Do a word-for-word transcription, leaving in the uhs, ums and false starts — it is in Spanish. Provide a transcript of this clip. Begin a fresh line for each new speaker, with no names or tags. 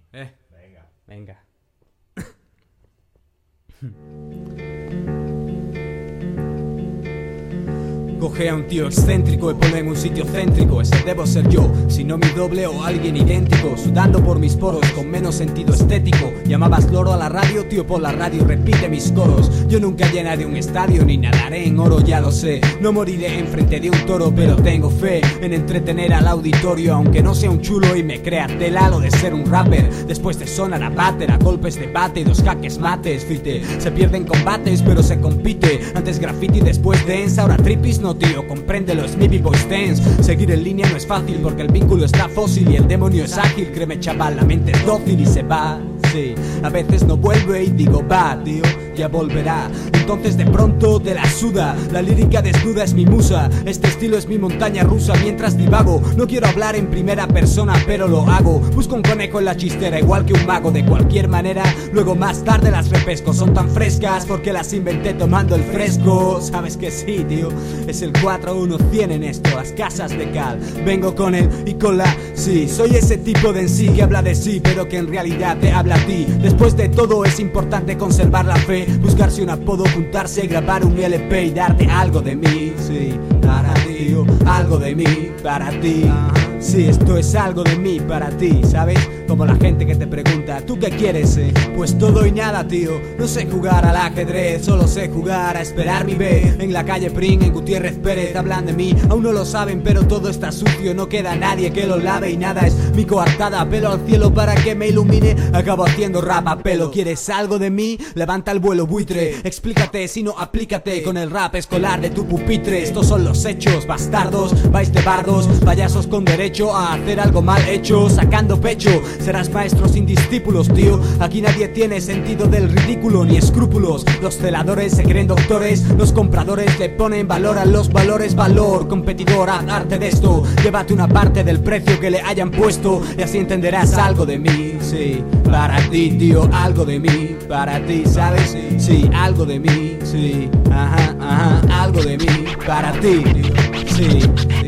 Eh,
Venga.
venga. Coge a un tío excéntrico y ponlo en un sitio céntrico. Ese debo ser yo, si no mi doble o alguien idéntico. Sudando por mis poros con menos sentido estético. Llamabas loro a la radio, tío, por la radio repite mis coros. Yo nunca llenaré un estadio ni nadaré en oro, ya lo sé. No moriré enfrente de un toro, pero tengo fe en entretener al auditorio. Aunque no sea un chulo y me crea tela lo de ser un rapper. Después de sonar a bater, a golpes de bate y dos jaques mates, fite. Se pierden combates, pero se compite. Antes graffiti, después dance, ahora trippies, no tío, compréndelo, es mi B-Boy Stance. Seguir en línea no es fácil porque el vínculo está fósil y el demonio es ágil. Créeme chaval, la mente es dócil y se va. Sí, a veces no vuelve y digo va, tío, ya volverá. Entonces de pronto te la suda. La lírica desnuda es mi musa. Este estilo es mi montaña rusa mientras divago. No quiero hablar en primera persona pero lo hago. Busco un conejo en la chistera igual que un mago. De cualquier manera, luego más tarde las repesco. Son tan frescas porque las inventé tomando el fresco. Sabes que sí, tío, es el cuatro uno cien en esto, las casas de cal. Vengo con él y con la, sí, soy ese tipo de en sí que habla de sí pero que en realidad te habla a ti. Después de todo es importante conservar la fe, buscarse un apodo, juntarse, grabar un L P y darte algo de mí, sí, para ti, tío, algo de mí, para ti. Sí, esto es algo de mí para ti, ¿sabes? Como la gente que te pregunta, ¿tú qué quieres? Eh? Pues todo y nada, tío. No sé jugar al ajedrez, solo sé jugar a esperar mi B. En la calle Pring, en Gutiérrez Pérez, hablan de mí. Aún no lo saben, pero todo está sucio. No queda nadie que lo lave y nada es mi coartada. Pelo al cielo para que me ilumine. Acabo haciendo rap a pelo. ¿Quieres algo de mí? Levanta el vuelo, buitre. Explícate, si no, aplícate con el rap escolar de tu pupitre. Estos son los hechos, bastardos. Vais de bardos, payasos con derecho a hacer algo mal hecho, sacando pecho. Serás maestro sin discípulos, tío. Aquí nadie tiene sentido del ridículo ni escrúpulos. Los celadores se creen doctores, los compradores le ponen valor a los valores. Valor, competidor, haz arte de esto. Llévate una parte del precio que le hayan puesto y así entenderás algo de mí, sí. Para ti, tío, algo de mí. Para ti, ¿sabes? Sí, algo de mí, sí. Ajá, ajá, algo de mí. Para ti, tío, sí.